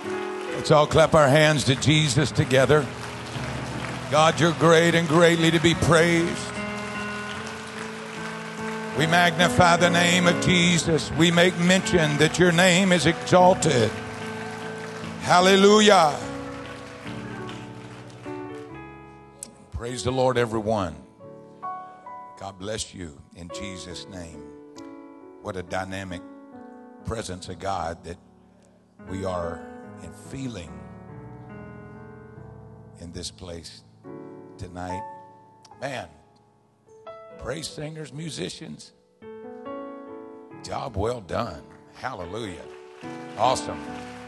Let's all clap our hands to Jesus together. God, you're great and greatly to be praised. We magnify the name of Jesus. We make mention that your name is exalted. Hallelujah. Praise the Lord, everyone. God bless you in Jesus' name. What a dynamic presence of God that we are feeling in this place tonight. Man, praise singers, musicians, job well done. Hallelujah. Awesome.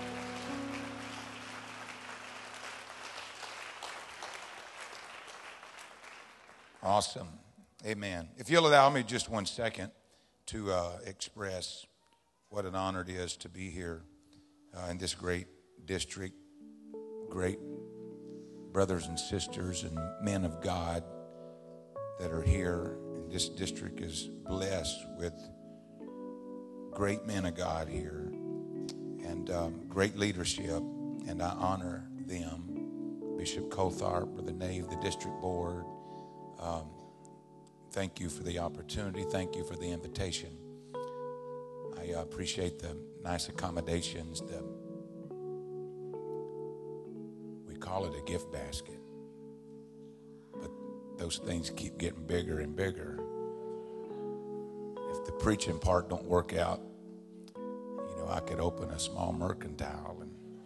Awesome. Amen. If you'll allow me just 1 second to express what an honor it is to be here in this great district, great brothers and sisters and men of God that are here. And this district is blessed with great men of God here and great leadership, and I honor them. Bishop Coltharp, Brother Nave, the district board. Thank you for the opportunity. Thank you for the invitation. I appreciate the nice accommodations. We call it a gift basket, but those things keep getting bigger and bigger. If the preaching part don't work out, you know, I could open a small mercantile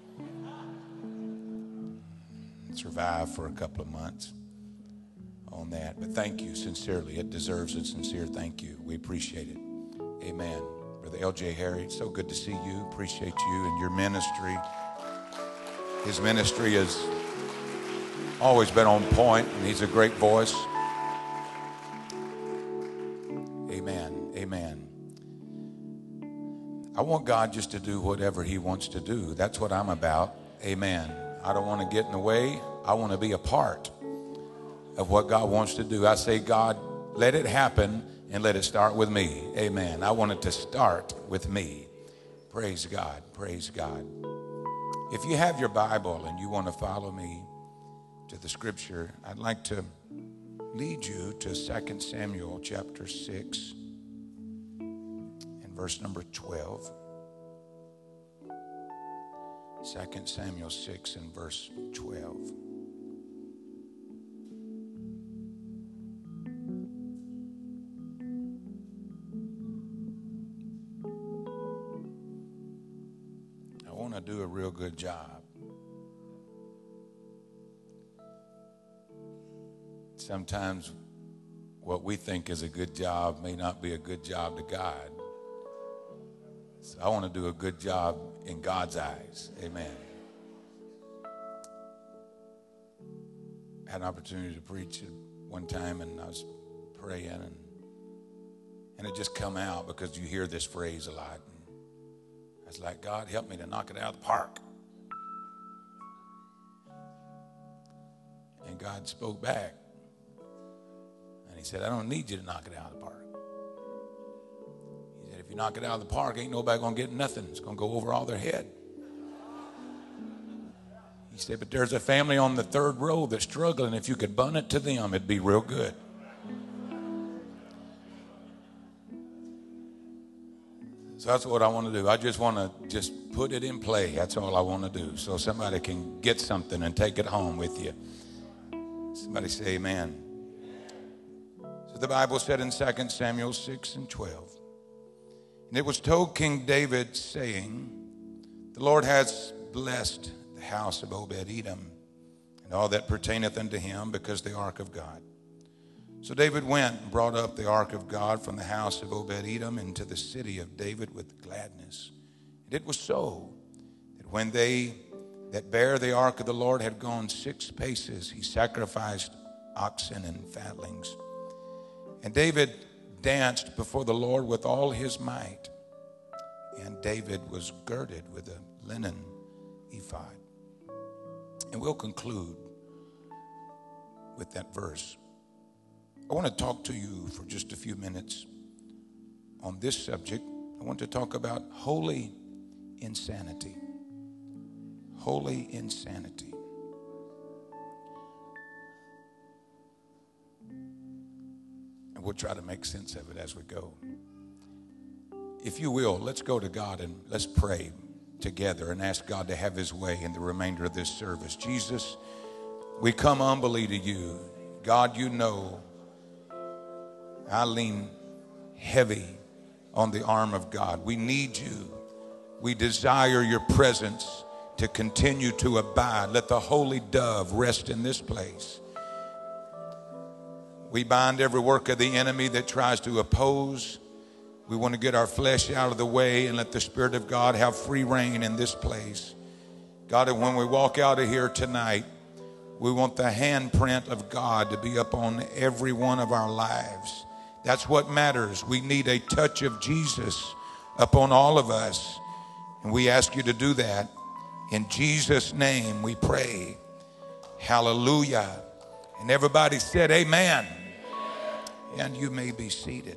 and survive for a couple of months on that. But thank you sincerely. It deserves a sincere thank you. We appreciate it. Amen. Brother L.J. Harry, so good to see you. Appreciate you and your ministry. His ministry has always been on point, and he's a great voice. Amen. Amen. I want God just to do whatever he wants to do. That's what I'm about. Amen. I don't want to get in the way. I want to be a part of what God wants to do. I say, God, let it happen and let it start with me. Amen. I want it to start with me. Praise God. Praise God. If you have your Bible and you want to follow me to the scripture, I'd like to lead you to 2 Samuel chapter 6 and verse number 12. 2 Samuel 6 and verse 12. Do a real good job. Sometimes what we think is a good job may not be a good job to God. So I want to do a good job in God's eyes. Amen. I had an opportunity to preach at one time, and I was praying, and it just come out because you hear this phrase a lot. It's like, God, help me to knock it out of the park. And God spoke back. And he said, I don't need you to knock it out of the park. He said, if you knock it out of the park, ain't nobody going to get nothing. It's going to go over all their head. He said, but there's a family on the third row that's struggling. If you could bun it to them, it'd be real good. So that's what I want to do. I just want to just put it in play. That's all I want to do. So somebody can get something and take it home with you. Somebody say amen. So the Bible said in 2 Samuel 6 and 12. And it was told King David, saying, the Lord has blessed the house of Obed-Edom and all that pertaineth unto him, because the ark of God. So David went and brought up the ark of God from the house of Obed-Edom into the city of David with gladness. And it was so that when they that bare the ark of the Lord had gone 6 paces, he sacrificed oxen and fatlings. And David danced before the Lord with all his might. And David was girded with a linen ephod. And we'll conclude with that verse. I want to talk to you for just a few minutes on this subject. I want to talk about holy insanity. Holy insanity. And we'll try to make sense of it as we go. If you will, let's go to God and let's pray together and ask God to have his way in the remainder of this service. Jesus, we come humbly to you. God, you know I lean heavy on the arm of God. We need you. We desire your presence to continue to abide. Let the holy dove rest in this place. We bind every work of the enemy that tries to oppose. We want to get our flesh out of the way and let the Spirit of God have free reign in this place. God, and when we walk out of here tonight, we want the handprint of God to be upon every one of our lives. That's what matters. We need a touch of Jesus upon all of us. And we ask you to do that. In Jesus' name we pray. Hallelujah. And everybody said amen. And you may be seated.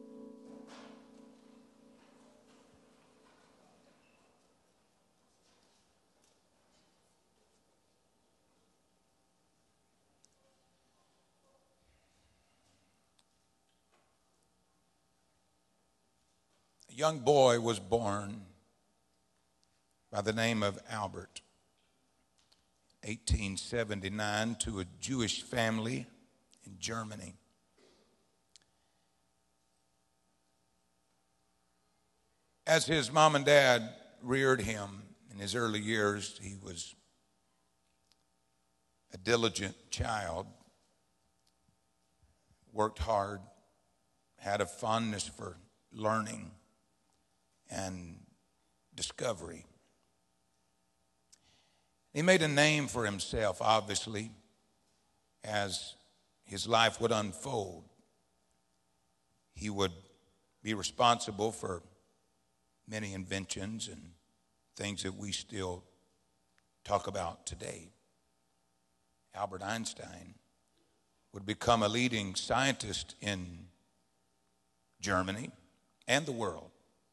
A young boy was born by the name of Albert, 1879, to a Jewish family in Germany. As his mom and dad reared him in his early years, he was a diligent child, worked hard, had a fondness for learning and discovery. He made a name for himself, obviously, as his life would unfold. He would be responsible for many inventions and things that we still talk about today. Albert Einstein would become a leading scientist in Germany and the world.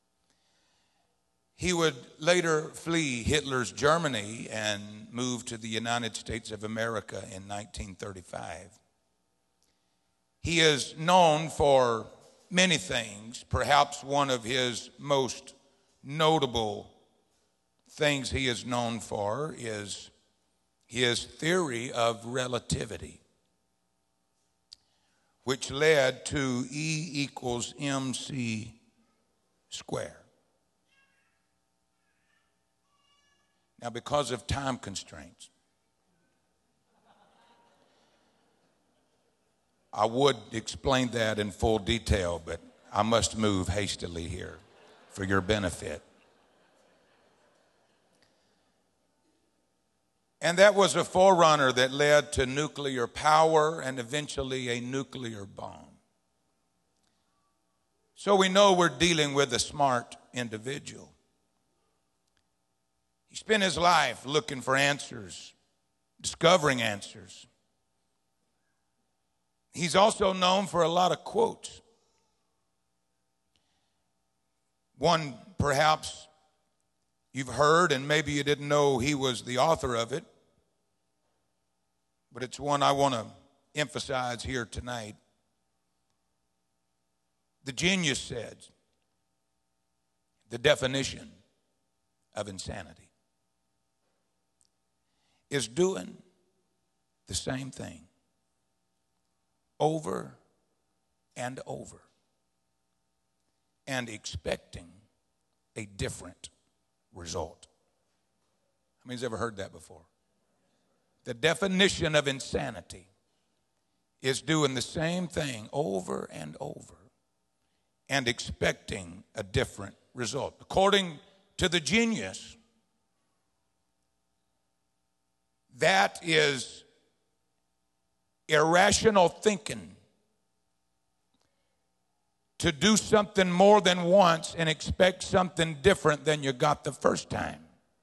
He would later flee Hitler's Germany and move to the United States of America in 1935. He is known for many things. Perhaps one of his most notable things he is known for is his theory of relativity, which led to E equals mc squared. Now, because of time constraints, I would explain that in full detail, but I must move hastily here for your benefit. And that was a forerunner that led to nuclear power and eventually a nuclear bomb. So we know we're dealing with a smart individual. He spent his life looking for answers, discovering answers. He's also known for a lot of quotes. One perhaps you've heard, and maybe you didn't know he was the author of it, but it's one I want to emphasize here tonight. The genius said, the definition of insanity is doing the same thing over and over and expecting a different result. How many's ever heard that before? The definition of insanity is doing the same thing over and over and expecting a different result. According to the genius, that is irrational thinking. To do something more than once and expect something different than you got the first time.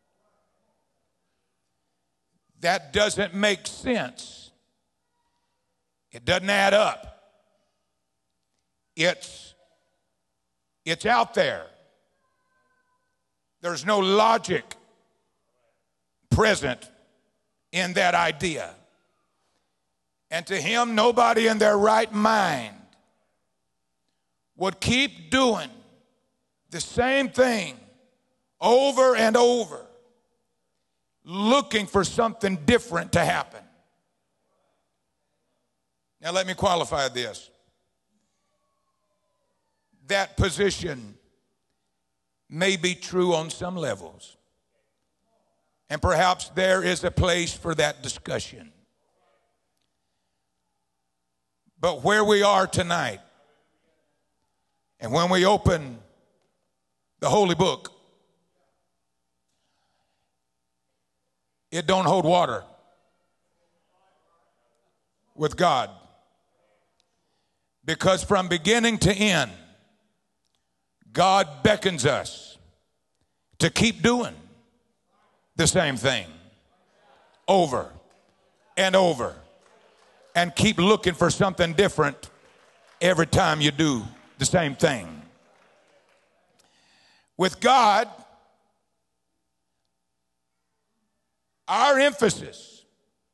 That doesn't make sense. It doesn't add up. It's out there. There's no logic present in that idea. And to him, nobody in their right mind would keep doing the same thing over and over, looking for something different to happen. Now let me qualify this. That position may be true on some levels. And perhaps there is a place for that discussion. But where we are tonight, and when we open the Holy Book, it don't hold water with God. Because from beginning to end, God beckons us to keep doing the same thing over and over, and keep looking for something different every time you do the same thing. With God, our emphasis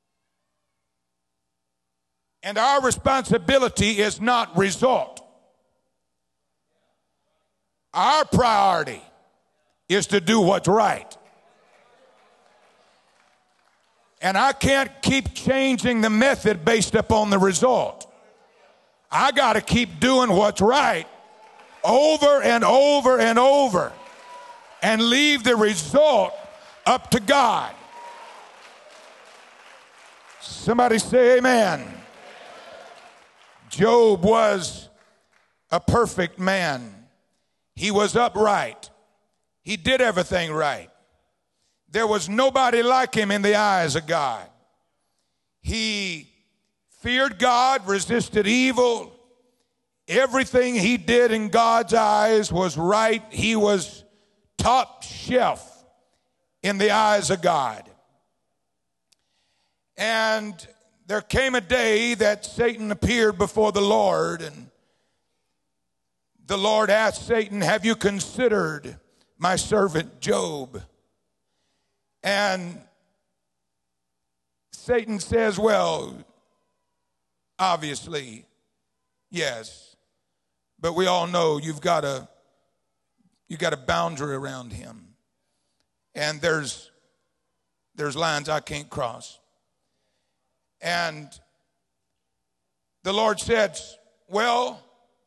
and our responsibility is not result. Our priority is to do what's right. And I can't keep changing the method based upon the result. I got to keep doing what's right over and over and over, and leave the result up to God. Somebody say amen. Job was a perfect man. He was upright. He did everything right. There was nobody like him in the eyes of God. He feared God, resisted evil. Everything he did in God's eyes was right. He was top shelf in the eyes of God. And there came a day that Satan appeared before the Lord, and the Lord asked Satan, "Have you considered my servant Job?" And Satan says, "Well, obviously, yes. But we all know you got a boundary around him. And there's lines I can't cross." And the Lord said, "Well,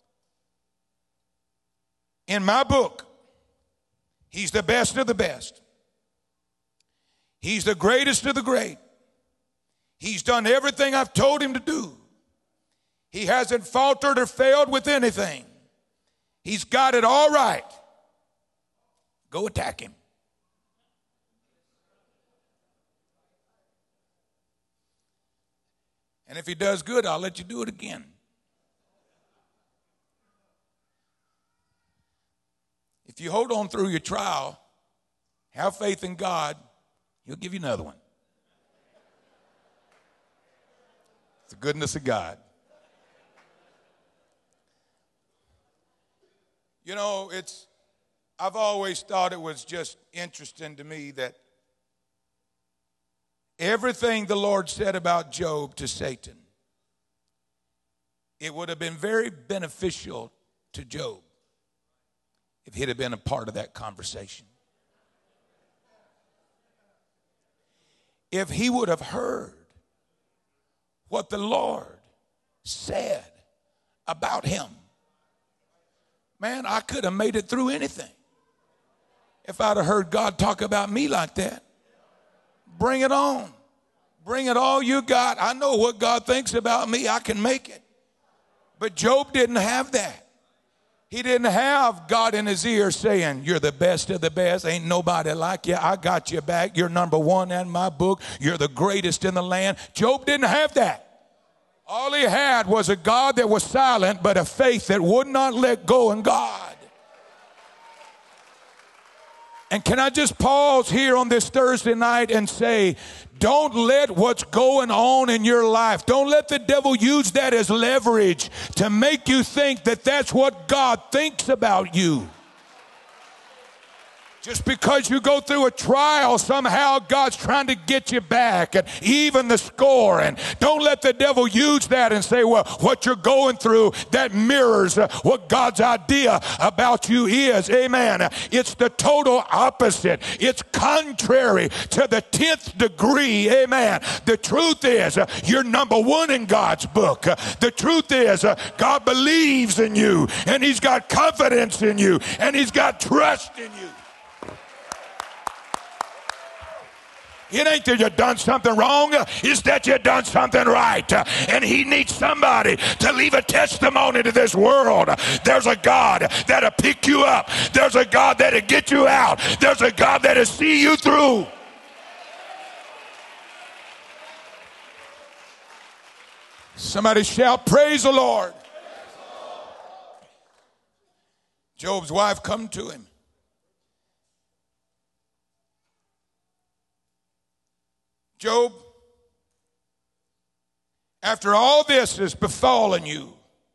in my book, he's the best of the best. He's the greatest of the great. He's done everything I've told him to do. He hasn't faltered or failed with anything. He's got it all right. Go attack him." And if he does good, I'll let you do it again. If you hold on through your trial, have faith in God, he'll give you another one. It's the goodness of God. You know, I've always thought it was just interesting to me that everything the Lord said about Job to Satan, it would have been very beneficial to Job if he'd have been a part of that conversation. If he would have heard what the Lord said about him, man, I could have made it through anything if I'd have heard God talk about me like that. Bring it on. Bring it all you got. I know what God thinks about me. I can make it. But Job didn't have that. He didn't have God in his ear saying, "You're the best of the best. Ain't nobody like you. I got you back. You're number one in my book. You're the greatest in the land." Job didn't have that. All he had was a God that was silent, but a faith that would not let go in God. And can I just pause here on this Thursday night and say, don't let what's going on in your life, don't let the devil use that as leverage to make you think that that's what God thinks about you. Just because you go through a trial, somehow God's trying to get you back and even the score. And don't let the devil use that and say, well, what you're going through, that mirrors what God's idea about you is. Amen. It's the total opposite. It's contrary to the 10th degree. Amen. The truth is, you're number one in God's book. The truth is, God believes in you, and he's got confidence in you, and he's got trust in you. It ain't that you've done something wrong, it's that you've done something right. And he needs somebody to leave a testimony to this world. There's a God that'll pick you up. There's a God that'll get you out. There's a God that'll see you through. Somebody shout, praise the Lord. Job's wife come to him. Job, after all this has befallen you,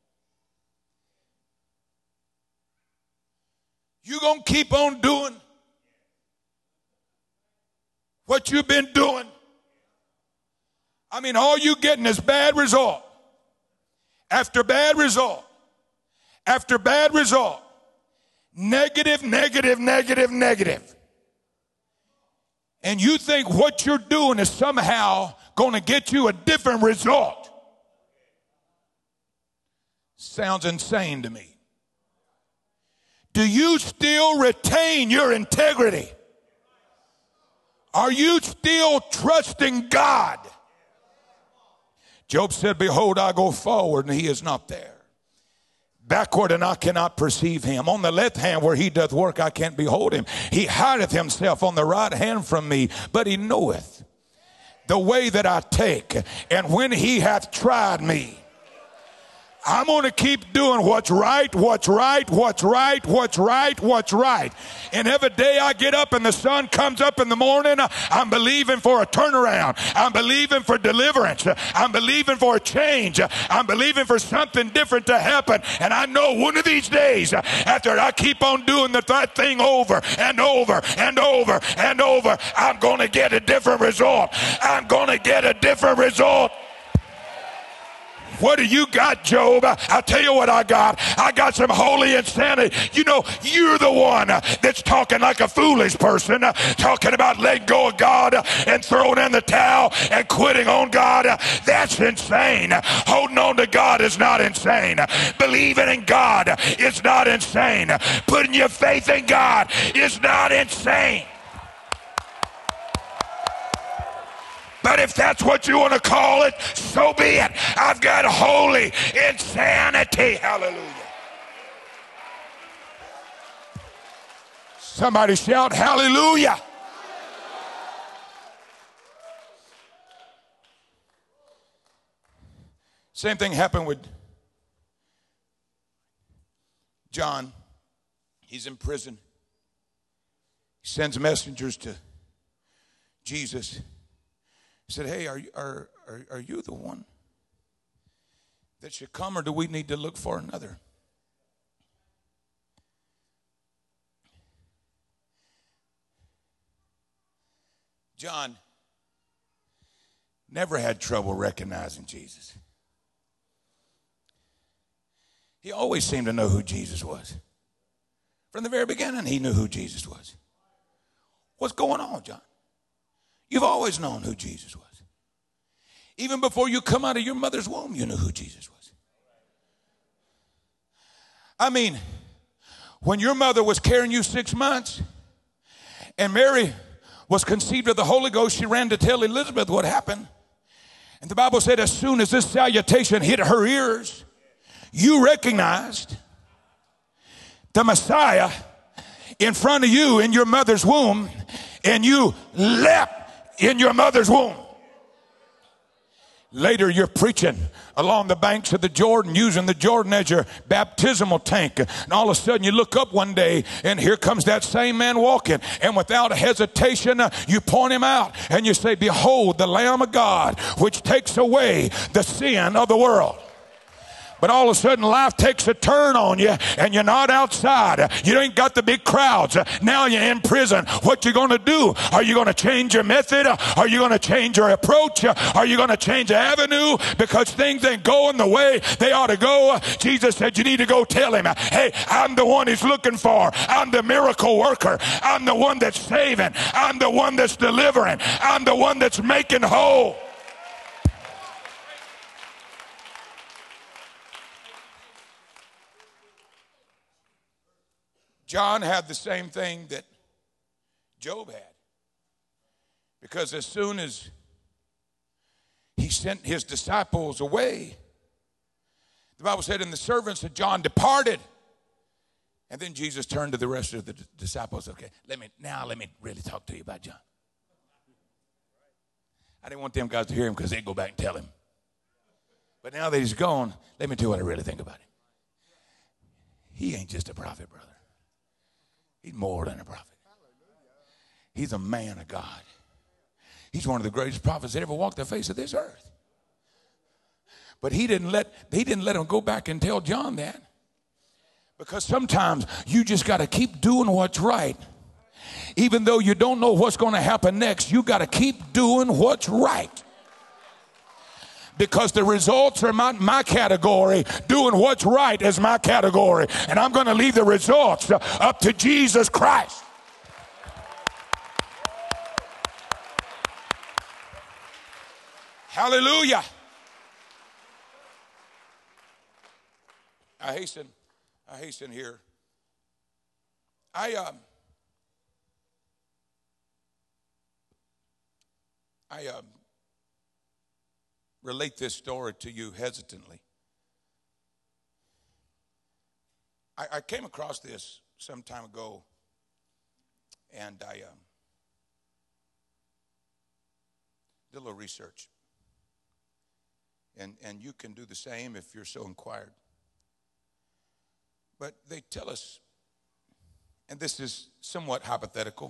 you gonna keep on doing what you've been doing? I mean, all you getting is bad result after bad result after bad result. Negative, negative, negative, negative. And you think what you're doing is somehow going to get you a different result. Sounds insane to me. Do you still retain your integrity? Are you still trusting God? Job said, behold, I go forward, and he is not there. Backward, and I cannot perceive him. On the left hand where he doth work, I can't behold him. He hideth himself on the right hand from me, but he knoweth the way that I take. And when he hath tried me, I'm going to keep doing what's right, what's right, what's right, what's right, what's right. And every day I get up and the sun comes up in the morning, I'm believing for a turnaround. I'm believing for deliverance. I'm believing for a change. I'm believing for something different to happen. And I know one of these days, after I keep on doing that thing over and over and over and over, I'm going to get a different result. I'm going to get a different result. What do you got, Job? I'll tell you what I got. I got some holy insanity. You know, you're the one that's talking like a foolish person, talking about letting go of God and throwing in the towel and quitting on God. That's insane. Holding on to God is not insane. Believing in God is not insane. Putting your faith in God is not insane. But if that's what you want to call it, so be it. I've got holy insanity. Hallelujah. Somebody shout hallelujah. Same thing happened with John. He's in prison. He sends messengers to Jesus. He said, hey, are you the one that should come, or do we need to look for another? John never had trouble recognizing Jesus. He always seemed to know who Jesus was. From the very beginning, he knew who Jesus was. What's going on, John? You've always known who Jesus was. Even before you come out of your mother's womb, you knew who Jesus was. I mean, when your mother was carrying you 6 months and Mary was conceived of the Holy Ghost, she ran to tell Elizabeth what happened. And the Bible said as soon as this salutation hit her ears, you recognized the Messiah in front of you in your mother's womb, and you leapt in your mother's womb. Later, you're preaching along the banks of the Jordan, using the Jordan as your baptismal tank. And all of a sudden, you look up one day, and here comes that same man walking. And without hesitation, you point him out, and you say, behold, the Lamb of God, which takes away the sin of the world. but all of a sudden life takes a turn on you and you're not outside. You ain't got the big crowds. Now you're in prison. What you going to do? Are you going to change your method? Are you going to change your approach? Are you going to change the avenue? Because things ain't going the way they ought to go. Jesus said you need to go tell him, hey, I'm the one he's looking for. I'm the miracle worker. I'm the one that's saving. I'm the one that's delivering. I'm the one that's making whole. John had the same thing that Job had. Because as soon as he sent his disciples away, the Bible said, and the servants of John departed. And then Jesus turned to the rest of the disciples. Okay, let me really talk to you about John. I didn't want them guys to hear him because they'd go back and tell him. But now that he's gone, let me tell you what I really think about him. He ain't just a prophet, brother. He's more than a prophet. He's a man of God. He's one of the greatest prophets that ever walked the face of this earth. But he didn't let him go back and tell John that. Because sometimes you just got to keep doing what's right. Even though you don't know what's going to happen next, you got to keep doing what's right. Because the results are my category. Doing what's right is my category. And I'm going to leave the results up to Jesus Christ. Hallelujah. I hasten here. I relate this story to you hesitantly. I came across this some time ago, and I did a little research. And you can do the same if you're so inquired. But they tell us, and this is somewhat hypothetical,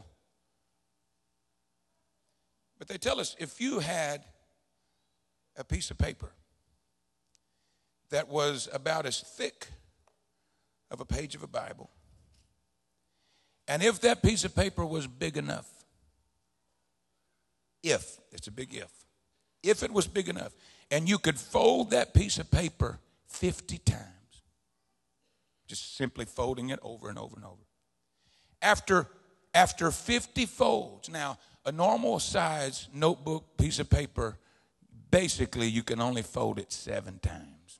but they tell us if you had a piece of paper that was about as thick of a page of a Bible, and if that piece of paper was big enough, if it was big enough, and you could fold that piece of paper 50 times, just simply folding it over and over and over. After 50 folds, now a normal size notebook piece of paper, basically you can only fold it 7 times.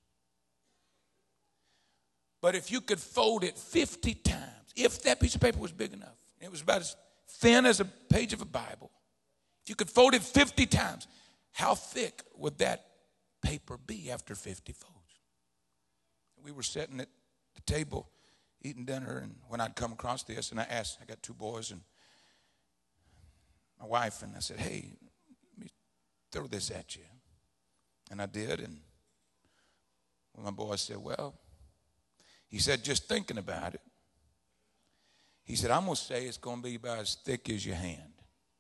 But if you could fold it 50 times, if that piece of paper was big enough, it was about as thin as a page of a Bible, if you could fold it 50 times, how thick would that paper be after 50 folds? We were sitting at the table eating dinner, and when I'd come across this, and I got 2 boys and my wife, and I said, hey, let me throw this at you. And I did, and my boy said, well, he said, just thinking about it, he said, I'm going to say it's going to be about as thick as your hand.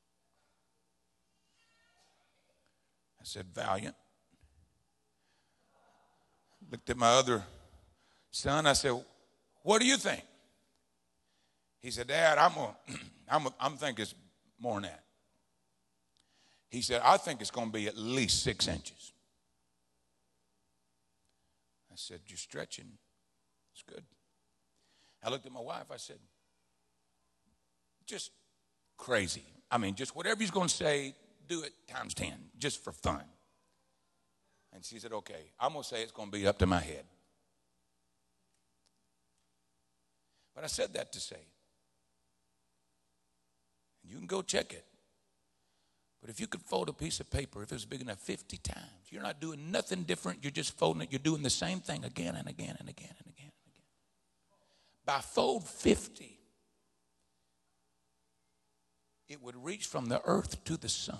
I said, valiant. Looked at my other son. I said, what do you think? He said, Dad, I'm thinking it's more than that. He said, I think it's going to be at least 6 inches. I said, you're stretching. It's good. I looked at my wife. I said, just crazy. I mean, just whatever he's going to say, do it times 10, just for fun. And she said, okay, I'm going to say it's going to be up to my head. But I said that to say, and you can go check it, but if you could fold a piece of paper, if it was big enough 50 times, you're not doing nothing different. You're just folding it. You're doing the same thing again and again and again and again and again. By fold 50, it would reach from the earth to the sun.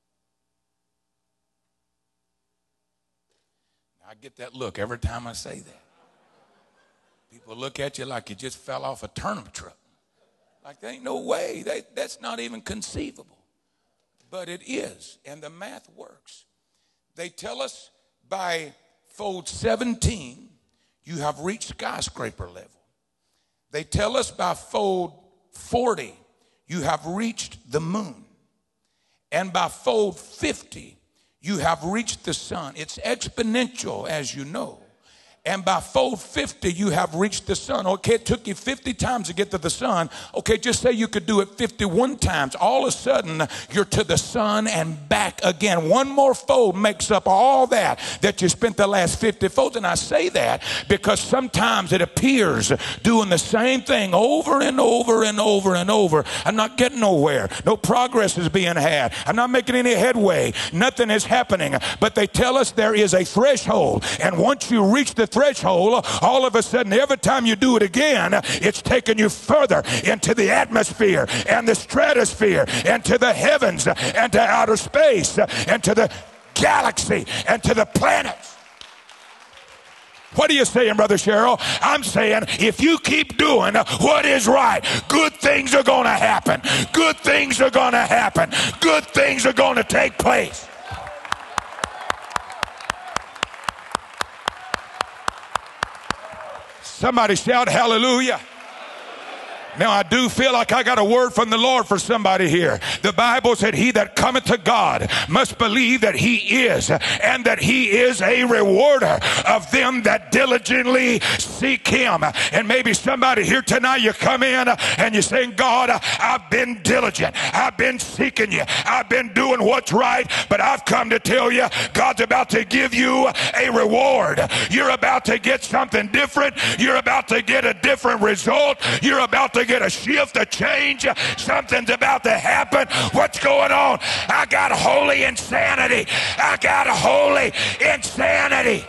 I get that look every time I say that. People look at you like you just fell off a turnip truck. Like there ain't no way. That's not even conceivable. But it is, and the math works. They tell us by fold 17, you have reached skyscraper level. They tell us by fold 40, you have reached the moon. And by fold 50, you have reached the sun. It's exponential, as you know. And by fold 50, you have reached the sun. Okay, it took you 50 times to get to the sun. Okay, just say you could do it 51 times. All of a sudden, you're to the sun and back again. One more fold makes up all that you spent the last 50 folds. And I say that because sometimes it appears doing the same thing over and over and over and over. I'm not getting nowhere. No progress is being had. I'm not making any headway. Nothing is happening. But they tell us there is a threshold. And once you reach the threshold, all of a sudden, every time you do it again, it's taking you further into the atmosphere and the stratosphere and to the heavens and to outer space and to the galaxy and to the planets. What are you saying, Brother Cheryl? I'm saying if you keep doing what is right, good things are going to happen. Good things are going to happen. Good things are going to take place. Somebody shout hallelujah. Now, I do feel like I got a word from the Lord for somebody here. The Bible said, he that cometh to God must believe that he is, and that he is a rewarder of them that diligently seek him. And maybe somebody here tonight, you come in and you're saying, God, I've been diligent. I've been seeking you. I've been doing what's right, but I've come to tell you, God's about to give you a reward. You're about to get something different. You're about to get a different result. You're about to get a shift, a change. Something's about to happen. What's going on? I got holy insanity. I got holy insanity.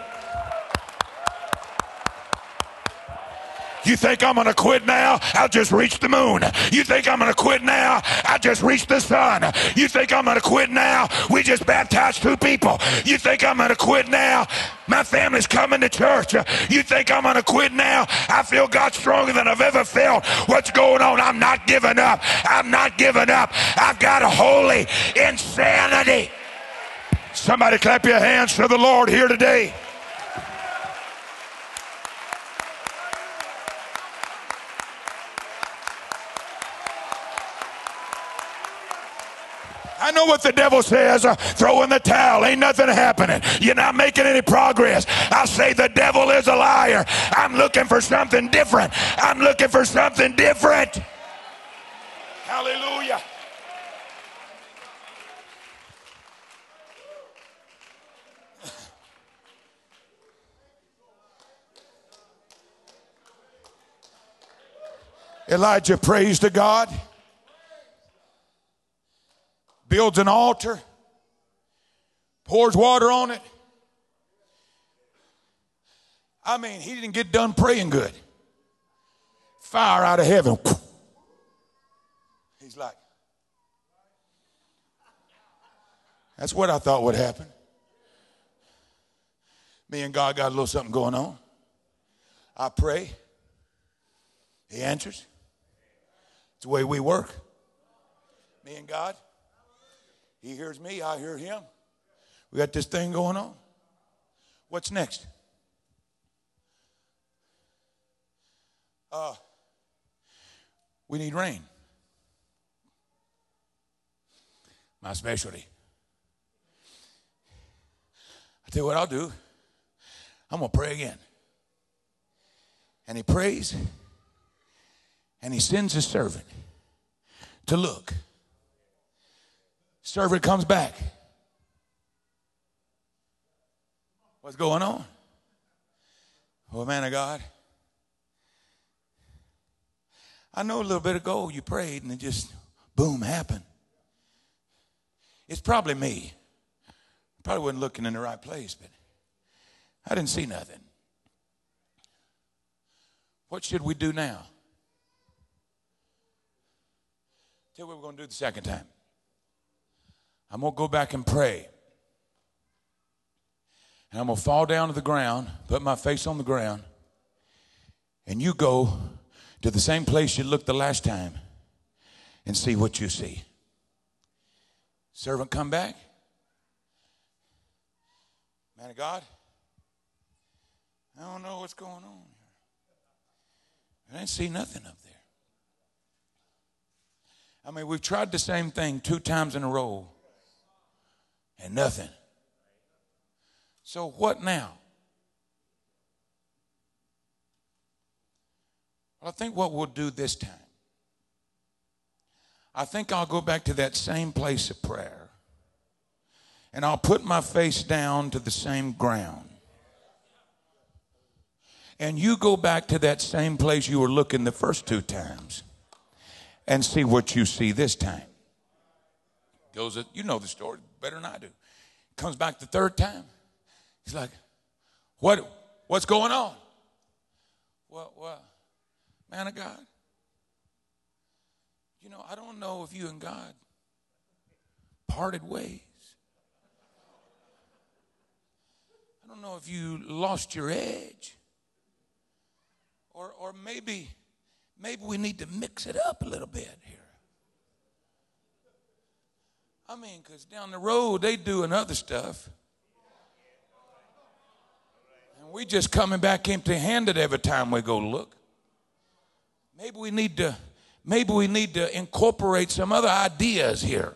You think I'm going to quit now? I'll just reach the moon. You think I'm going to quit now? I just reached the sun. You think I'm going to quit now? We just baptized 2 people. You think I'm going to quit now? My family's coming to church. You think I'm going to quit now? I feel God stronger than I've ever felt. What's going on? I'm not giving up. I'm not giving up. I've got a holy insanity. Somebody clap your hands to the Lord here today. I know what the devil says, throw in the towel, ain't nothing happening. You're not making any progress. I say the devil is a liar. I'm looking for something different. I'm looking for something different. Hallelujah. Elijah prays to God. Builds an altar, pours water on it. I mean, he didn't get done praying good. Fire out of heaven. He's like, that's what I thought would happen. Me and God got a little something going on. I pray. He answers. It's the way we work. Me and God. He hears me, I hear him. We got this thing going on. What's next? We need rain. My specialty. I tell you what I'll do. I'm going to pray again. And he prays, and he sends his servant to look. Servant comes back. What's going on? Well, man of God, I know a little bit ago you prayed and it just, boom, happened. It's probably me. Probably wasn't looking in the right place, but I didn't see nothing. What should we do now? Tell you what we're going to do the second time. I'm going to go back and pray. And I'm going to fall down to the ground, put my face on the ground, and you go to the same place you looked the last time and see what you see. Servant come back. Man of God, I don't know what's going on. I didn't see nothing up there. I mean, we've tried the same thing 2 times in a row and nothing. So what now? Well, I think what we'll do this time, I think I'll go back to that same place of prayer and I'll put my face down to the same ground. And you go back to that same place you were looking the first 2 times and see what you see this time. Goes, you know the story better than I do. Comes back the 3rd time. He's like, what's going on? Well, man of God, you know, I don't know if you and God parted ways. I don't know if you lost your edge. Or maybe we need to mix it up a little bit here. I mean, because down the road, they doing other stuff. And we just coming back empty-handed every time we go look. Maybe we need to incorporate some other ideas here.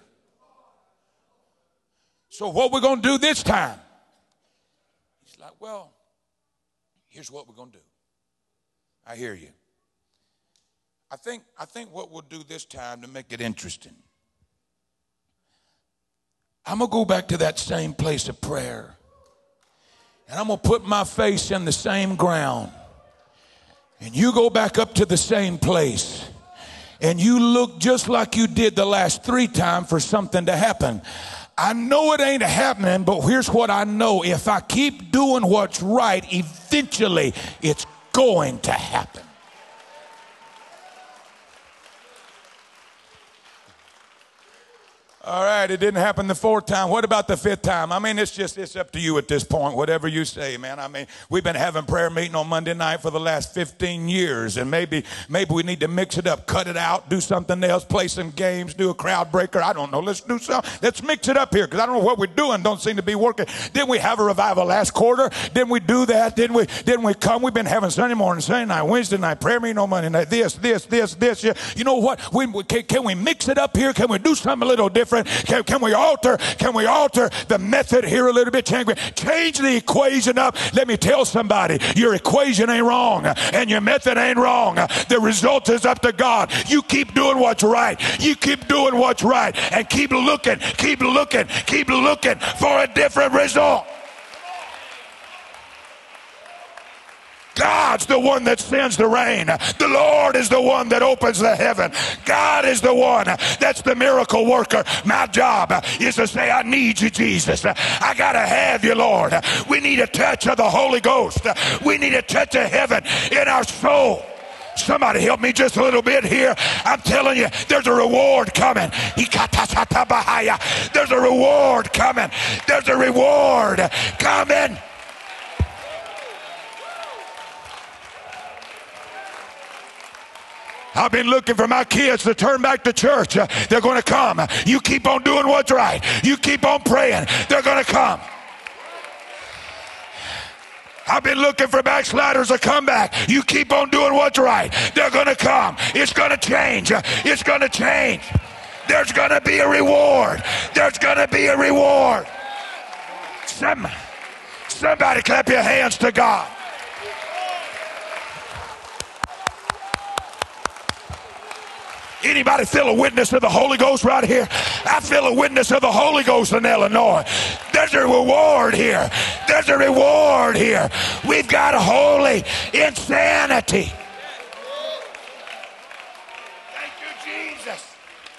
So what we're going to do this time? He's like, well, here's what we're going to do. I hear you. I think what we'll do this time to make it interesting, I'm going to go back to that same place of prayer. And I'm going to put my face in the same ground. And you go back up to the same place. And you look just like you did the last 3 times for something to happen. I know it ain't happening, but here's what I know. If I keep doing what's right, eventually it's going to happen. All right, it didn't happen the 4th time. What about the 5th time? I mean, it's up to you at this point, whatever you say, man. I mean, we've been having prayer meeting on Monday night for the last 15 years, and maybe we need to mix it up, cut it out, do something else, play some games, do a crowd breaker. I don't know. Let's do something. Let's mix it up here, because I don't know what we're doing. Don't seem to be working. Didn't we have a revival last quarter? Didn't we do that? Didn't we come? We've been having Sunday morning, Sunday night, Wednesday night, prayer meeting on Monday night, this. You know what? Can we mix it up here? Can we do something a little different? Can we alter the method here a little bit? Change the equation up. Let me tell somebody, your equation ain't wrong and your method ain't wrong. The result is up to God. You keep doing what's right. You keep doing what's right and keep looking for a different result. God's the one that sends the rain. The Lord is the one that opens the heaven. God is the one that's the miracle worker. My job is to say, I need you, Jesus. I got to have you, Lord. We need a touch of the Holy Ghost. We need a touch of heaven in our soul. Somebody help me just a little bit here. I'm telling you, there's a reward coming. There's a reward coming. There's a reward coming. I've been looking for my kids to turn back to church. They're going to come. You keep on doing what's right. You keep on praying. They're going to come. I've been looking for backsliders to come back. You keep on doing what's right. They're going to come. It's going to change. It's going to change. There's going to be a reward. There's going to be a reward. Somebody clap your hands to God. Anybody feel a witness of the Holy Ghost right here? I feel a witness of the Holy Ghost in Illinois. There's a reward here. There's a reward here. We've got holy insanity. Thank you, Jesus.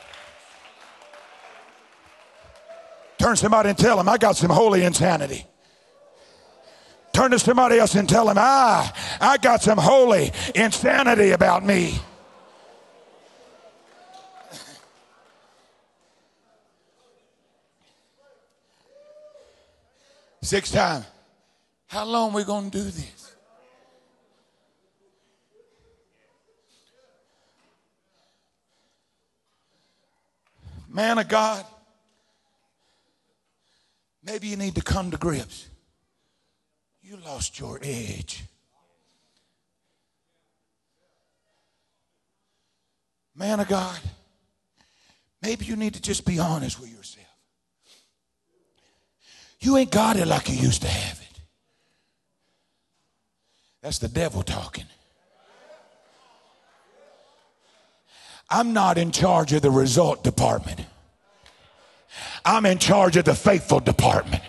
Turn to somebody and tell them, I got some holy insanity. Turn to somebody else and tell them, I got some holy insanity about me. Sixth time. How long are we going to do this? Man of God, maybe you need to come to grips. You lost your edge. Man of God, maybe you need to just be honest with yourself. You ain't got it like you used to have it. That's the devil talking. I'm not in charge of the result department. I'm in charge of the faithful department.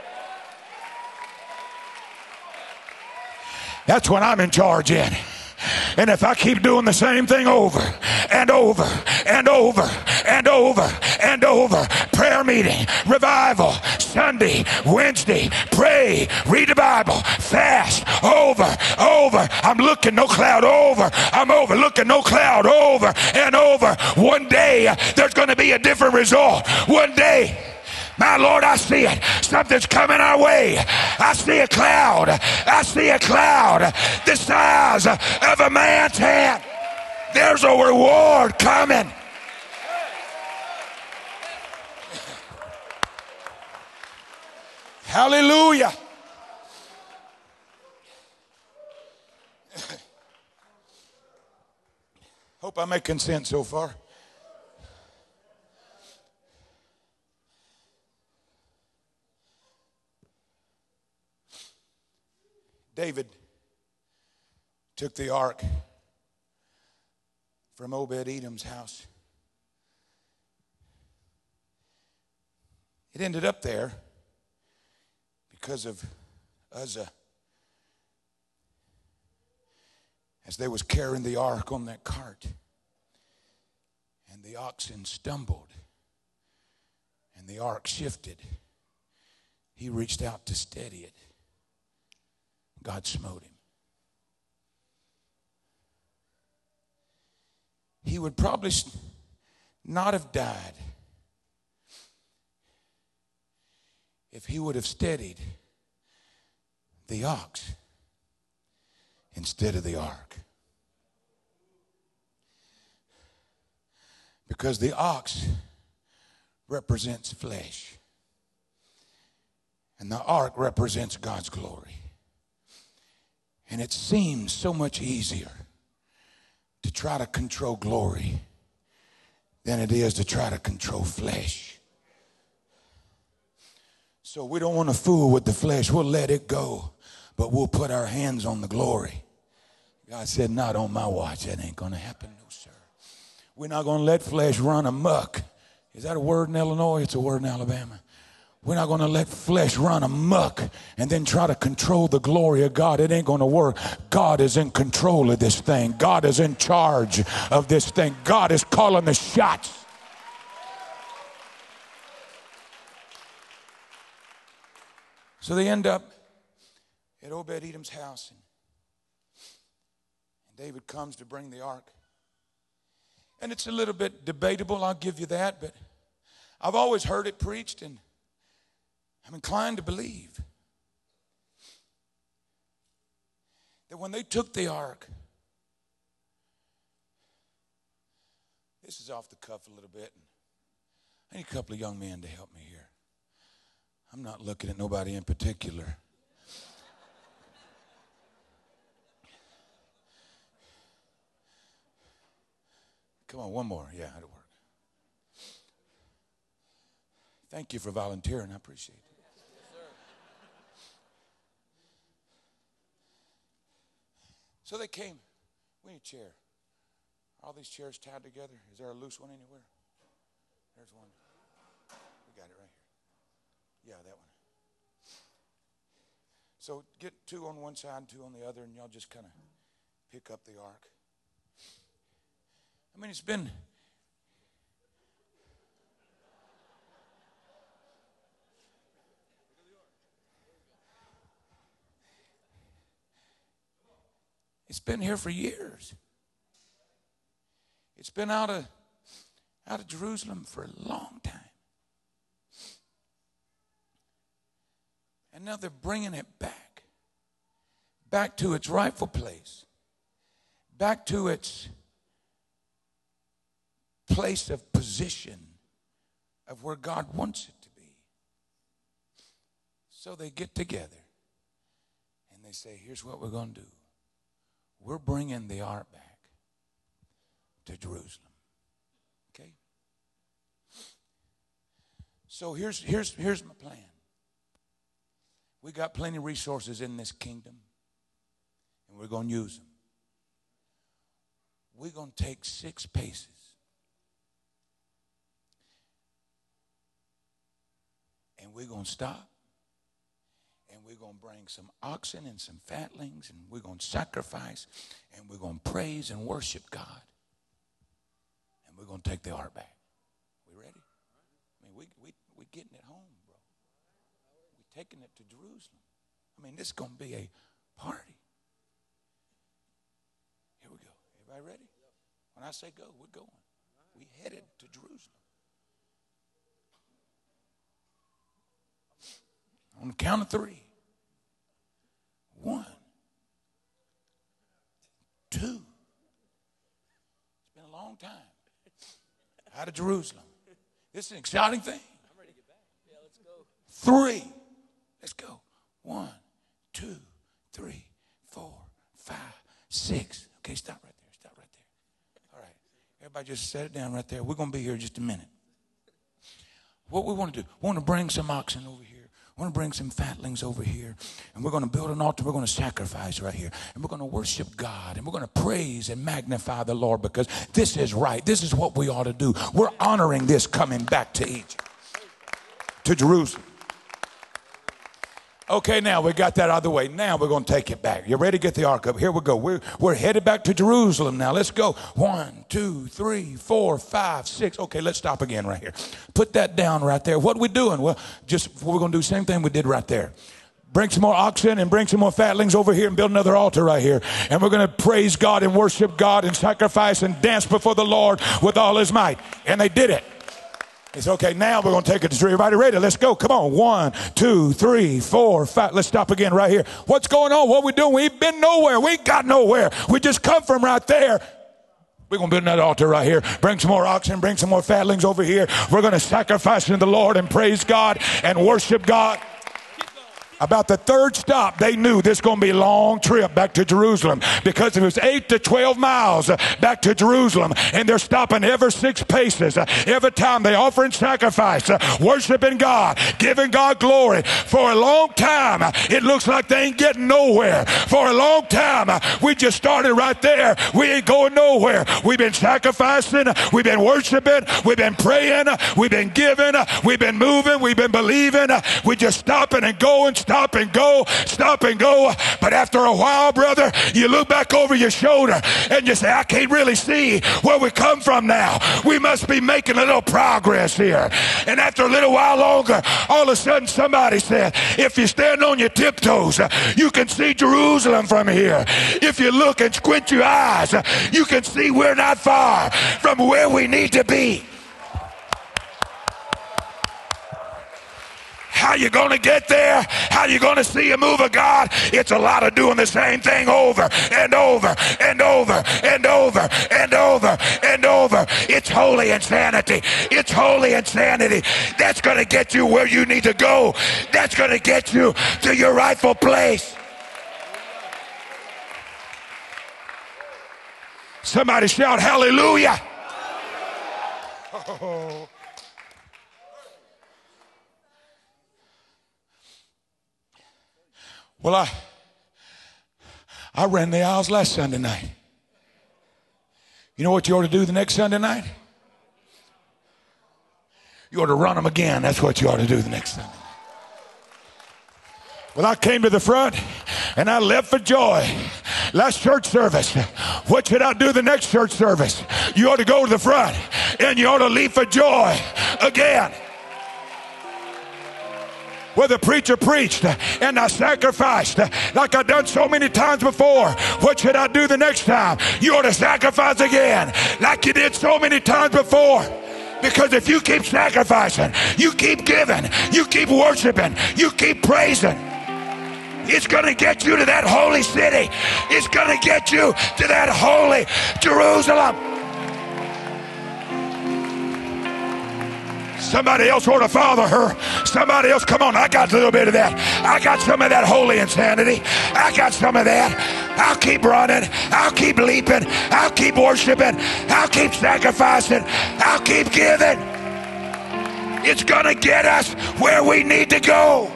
That's what I'm in charge in. And if I keep doing the same thing over and over and over and over and over, prayer meeting, revival, Sunday, Wednesday, pray, read the Bible, fast, over, I'm looking, no cloud, over, I'm overlooking, no cloud, over and over. One day there's going to be a different result. One day, my Lord, I see it. Something's coming our way. I see a cloud. I see a cloud the size of a man's hand. There's a reward coming. Hallelujah. Hope I'm making sense so far. David took the ark from Obed-Edom's house. It ended up there because of Uzzah. As they was carrying the ark on that cart, and the oxen stumbled, and the ark shifted, he reached out to steady it. God smote him. He would probably not have died if he would have steadied the ox instead of the ark. Because the ox represents flesh, and the ark represents God's glory. And it seems so much easier to try to control glory than it is to try to control flesh. So we don't want to fool with the flesh. We'll let it go, but we'll put our hands on the glory. God said, not on my watch. That ain't going to happen, no, sir. We're not going to let flesh run amok. Is that a word in Illinois? It's a word in Alabama. We're not going to let flesh run amok and then try to control the glory of God. It ain't going to work. God is in control of this thing. God is in charge of this thing. God is calling the shots. So they end up at Obed-Edom's house. And David comes to bring the ark. And it's a little bit debatable, I'll give you that. But I've always heard it preached, and I'm inclined to believe that when they took the ark, this is off the cuff a little bit. I need a couple of young men to help me here. I'm not looking at nobody in particular. Come on, one more. Yeah, it'll work. Thank you for volunteering. I appreciate it. So they came. We need a chair. All these chairs tied together. Is there a loose one anywhere? There's one. We got it right here. Yeah, that one. So get two on one side and two on the other, and y'all just kind of pick up the ark. I mean, it's been here for years. It's been out of Jerusalem for a long time. And now they're bringing it back to its rightful place, back to its place of position of where God wants it to be. So they get together and they say, here's what we're going to do. We're bringing the ark back to Jerusalem. So here's my plan. We got plenty of resources in this kingdom, and we're going to use them. We're going to take 6 paces. And we're going to stop. And we're going to bring some oxen and some fatlings, and we're going to sacrifice, and we're going to praise and worship God. And we're going to take the ark back. We ready? I mean, we're getting it home, bro. We're taking it to Jerusalem. I mean, this is going to be a party. Here we go. Everybody ready? When I say go, we're going. We headed to Jerusalem. On the count of 3. 1, 2. It's been a long time. Out of Jerusalem. This is an exciting thing. I'm ready to get back. Yeah, let's go. 3. Let's go. 1, 2, 3, 4, 5, 6. Okay, stop right there. Stop right there. All right. Everybody just set it down right there. We're going to be here just a minute. What we want to do, we want to bring some oxen over here. I want to bring some fatlings over here, and we're going to build an altar. We're going to sacrifice right here, and we're going to worship God, and we're going to praise and magnify the Lord, because this is right. This is what we ought to do. We're honoring this coming back to Egypt, to Jerusalem. Okay, now we got that out of the way. Now we're going to take it back. You ready to get the ark up? Here we go. We're headed back to Jerusalem now. Let's go. 1, 2, 3, 4, 5, 6. Okay, let's stop again right here. Put that down right there. What are we doing? Well, we're going to do the same thing we did right there. Bring some more oxen and bring some more fatlings over here and build another altar right here. And we're going to praise God and worship God and sacrifice and dance before the Lord with all his might. And they did it. It's okay. Now we're going to take it to Jerusalem. Everybody ready? Let's go. Come on. 1, 2, 3, 4, 5. Let's stop again right here. What's going on? What we doing? We ain't been nowhere. We ain't got nowhere. We just come from right there. We're going to build another altar right here. Bring some more oxen. Bring some more fatlings over here. We're going to sacrifice to the Lord and praise God and worship God. About the 3rd stop, they knew this is going to be a long trip back to Jerusalem, because it was 8 to 12 miles back to Jerusalem, and they're stopping every 6 paces. Every time they offering sacrifice, worshiping God, giving God glory. For a long time, it looks like they ain't getting nowhere. For a long time, we just started right there. We ain't going nowhere. We've been sacrificing, we've been worshiping, we've been praying, we've been giving, we've been moving, we've been believing. We just stopping and going, stop and go, stop and go. But after a while, brother, you look back over your shoulder and you say, I can't really see where we come from now. We must be making a little progress here. And after a little while longer, all of a sudden somebody said, if you stand on your tiptoes, you can see Jerusalem from here. If you look and squint your eyes, you can see we're not far from where we need to be. How you going to get there? How you going to see a move of God? It's a lot of doing the same thing over and over and over and over and over and over. It's holy insanity. It's holy insanity. That's going to get you where you need to go. That's going to get you to your rightful place. Somebody shout hallelujah. Oh. Well, I ran the aisles last Sunday night. You know what you ought to do the next Sunday night? You ought to run them again. That's what you ought to do the next Sunday night. Well, I came to the front and I left for joy. Last church service. What should I do the next church service? You ought to go to the front and you ought to leave for joy again. Where the preacher preached and I sacrificed like I've done so many times before. What should I do the next time? You ought to sacrifice again like you did so many times before. Because if you keep sacrificing, you keep giving, you keep worshiping, you keep praising, it's going to get you to that holy city. It's going to get you to that holy Jerusalem. Somebody else ought to follow her. Somebody else, come on, I got a little bit of that. I got some of that holy insanity. I got some of that. I'll keep running. I'll keep leaping. I'll keep worshiping. I'll keep sacrificing. I'll keep giving. It's going to get us where we need to go.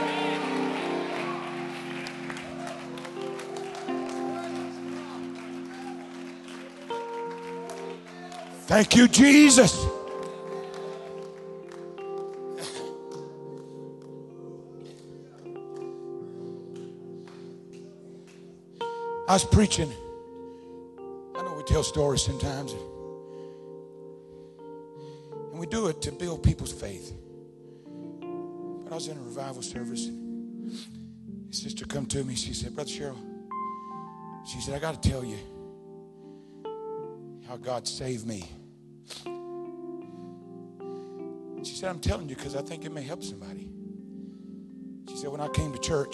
Thank you, Jesus. I was preaching. I know we tell stories sometimes, and we do it to build people's faith. But I was in a revival service, and a sister come to me. She said, Brother Cheryl, she said, I got to tell you how God saved me. She said, I'm telling you because I think it may help somebody. She said, when I came to church,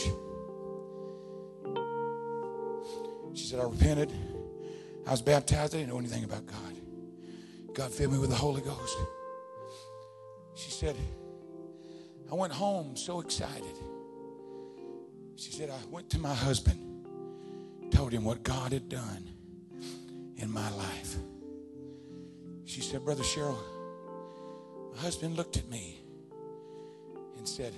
she said, I repented. I was baptized. I didn't know anything about God. God filled me with the Holy Ghost. She said, I went home so excited. She said, I went to my husband, told him what God had done in my life. She said, Brother Cheryl, my husband looked at me and said,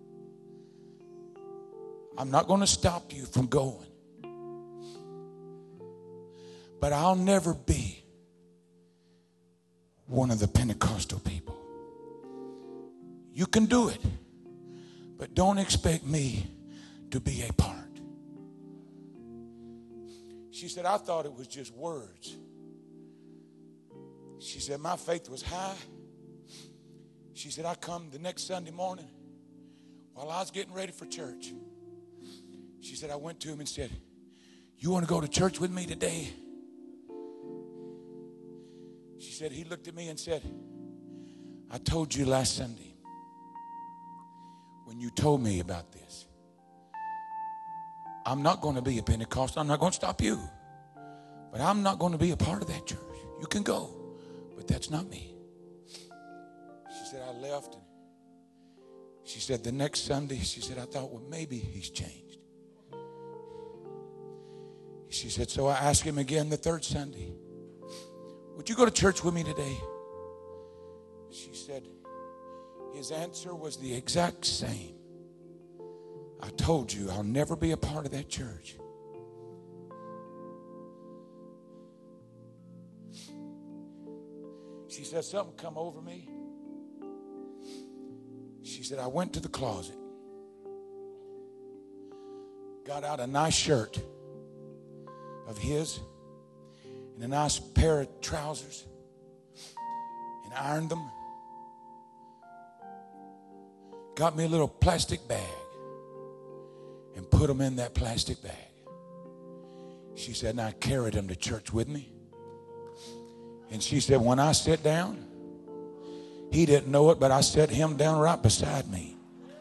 I'm not going to stop you from going, but I'll never be one of the Pentecostal people. You can do it, but don't expect me to be a part. She said, I thought it was just words. She said, my faith was high. She said, I come the next Sunday morning while I was getting ready for church. She said, I went to him and said, you want to go to church with me today? She said, he looked at me and said, I told you last Sunday when you told me about this, I'm not going to be a Pentecostal. I'm not going to stop you, but I'm not going to be a part of that church. You can go, but that's not me. She said, I left, and she said, the next Sunday, she said, I thought, well, maybe he's changed. She said, so I asked him again the third Sunday, would you go to church with me today? She said, his answer was the exact same. I told you I'll never be a part of that church. She said, something come over me. She said, I went to the closet, got out a nice shirt of his and a nice pair of trousers and ironed them. Got me a little plastic bag and put them in that plastic bag. She said, and I carried them to church with me. And she said, when I sat down, he didn't know it, but I set him down right beside me.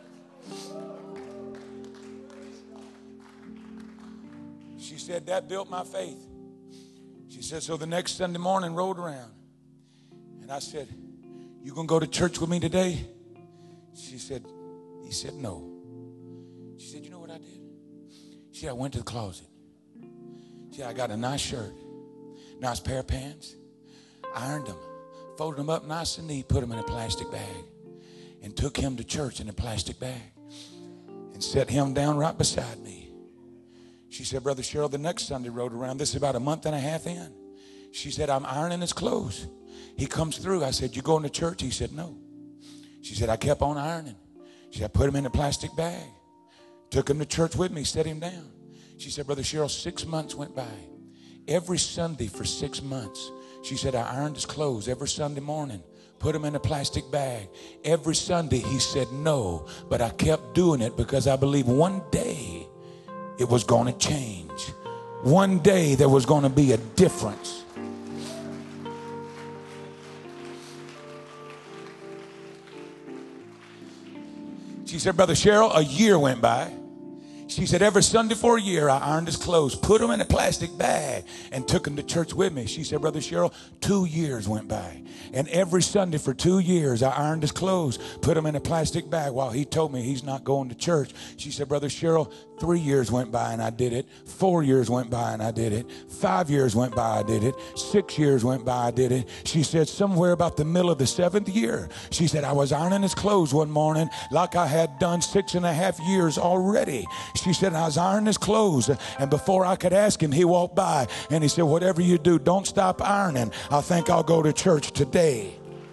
She said, that built my faith. She said, so the next Sunday morning rolled around, and I said, you gonna go to church with me today? He said, no. She said, you know what I did? She said, I went to the closet. She said, I got a nice shirt, nice pair of pants, ironed them, folded them up nice and neat, put them in a plastic bag, and took him to church in a plastic bag and set him down right beside me. She said, Brother Cheryl, the next Sunday rolled around. This is about a month and a half in. She said, I'm ironing his clothes. He comes through. I said, you going to church? He said, no. She said, I kept on ironing. She said, I put him in a plastic bag, took him to church with me, set him down. She said, Brother Cheryl, 6 months went by. Every Sunday for 6 months, she said, I ironed his clothes every Sunday morning, put him in a plastic bag. Every Sunday he said no, but I kept doing it because I believe one day it was going to change. One day there was going to be a difference. She said, Brother Cheryl, a year went by. She said, every Sunday for a year, I ironed his clothes, put them in a plastic bag, and took him to church with me. She said, Brother Cheryl, 2 years went by. And every Sunday for 2 years, I ironed his clothes, put them in a plastic bag while he told me he's not going to church. She said, Brother Cheryl, 3 years went by and I did it. 4 years went by and I did it. 5 years went by, I did it. 6 years went by, I did it. She said, somewhere about the middle of the 7th year, she said, I was ironing his clothes one morning like I had done 6.5 years already. She said, I was ironing his clothes, and before I could ask him, he walked by and he said, whatever you do, don't stop ironing. I think I'll go to church today.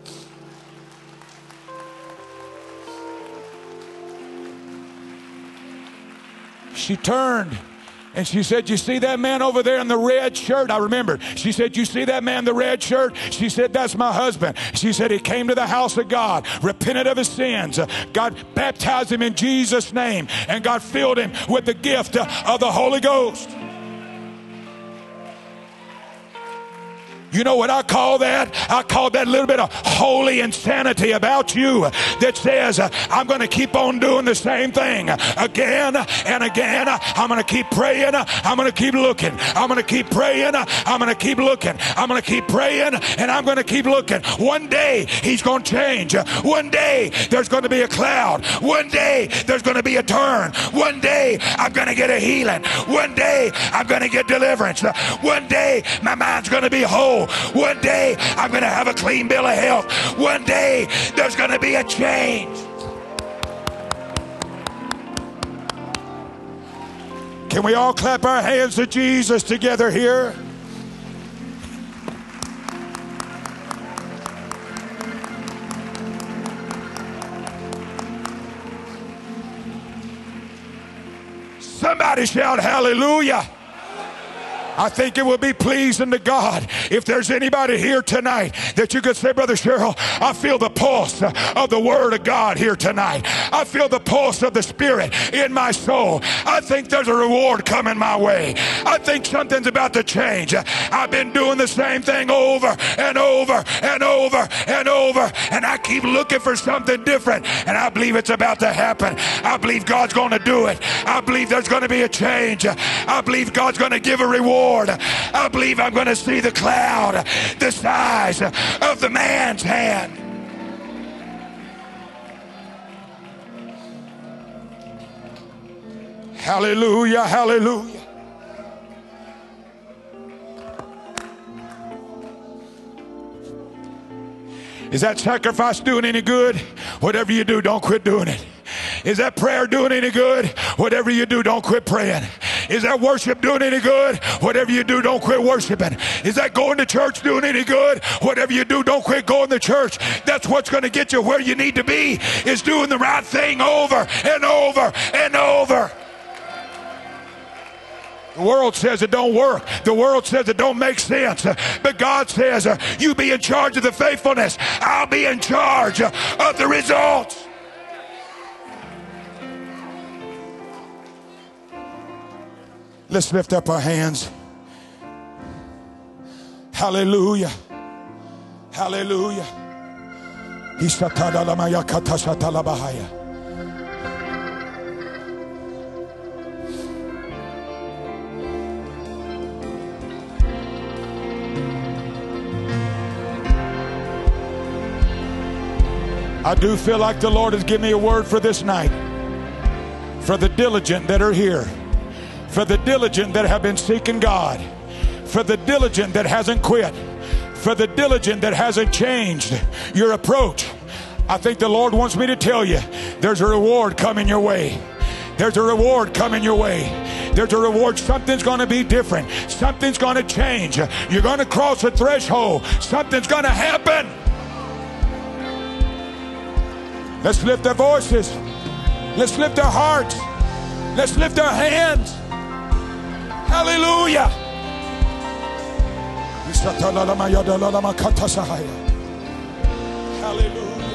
She turned and she said, you see that man over there in the red shirt? I remembered. She said, you see that man in the red shirt? She said, that's my husband. She said, he came to the house of God, repented of his sins. God baptized him in Jesus' name, and God filled him with the gift of the Holy Ghost. You know what I call that? I call that a little bit of holy insanity about you that says, I'm going to keep on doing the same thing again and again. I'm going to keep praying. I'm going to keep looking. I'm going to keep praying. I'm going to keep looking. I'm going to keep praying, and I'm going to keep looking. One day he's going to change. One day there's going to be a cloud. One day there's going to be a turn. One day I'm going to get a healing. One day I'm going to get deliverance. One day my mind's going to be whole. One day I'm going to have a clean bill of health. One day there's going to be a change. Can we all clap our hands to Jesus together here? Somebody shout hallelujah. I think it will be pleasing to God if there's anybody here tonight that you could say, Brother Cheryl, I feel the pulse of the Word of God here tonight. I feel the pulse of the Spirit in my soul. I think there's a reward coming my way. I think something's about to change. I've been doing the same thing over and over and over and over, and I keep looking for something different, and I believe it's about to happen. I believe God's going to do it. I believe there's going to be a change. I believe God's going to give a reward. I believe I'm going to see the cloud the size of the man's hand. Hallelujah, hallelujah. Is that sacrifice doing any good? Whatever you do, don't quit doing it. Is that prayer doing any good? Whatever you do, don't quit praying. Is that worship doing any good? Whatever you do, don't quit worshiping. Is that going to church doing any good? Whatever you do, don't quit going to church. That's what's going to get you where you need to be, is doing the right thing over and over and over. The world says it don't work. The world says it don't make sense. But God says, you be in charge of the faithfulness. I'll be in charge of the results. Let's lift up our hands. Hallelujah. Hallelujah. I do feel like the Lord has given me a word for this night. For the diligent that are here. For the diligent that have been seeking God. For the diligent that hasn't quit. For the diligent that hasn't changed your approach. I think the Lord wants me to tell you, there's a reward coming your way. There's a reward coming your way. There's a reward. Something's going to be different. Something's going to change. You're going to cross a threshold. Something's going to happen. Let's lift our voices. Let's lift our hearts. Let's lift our hands. Hallelujah. Hallelujah.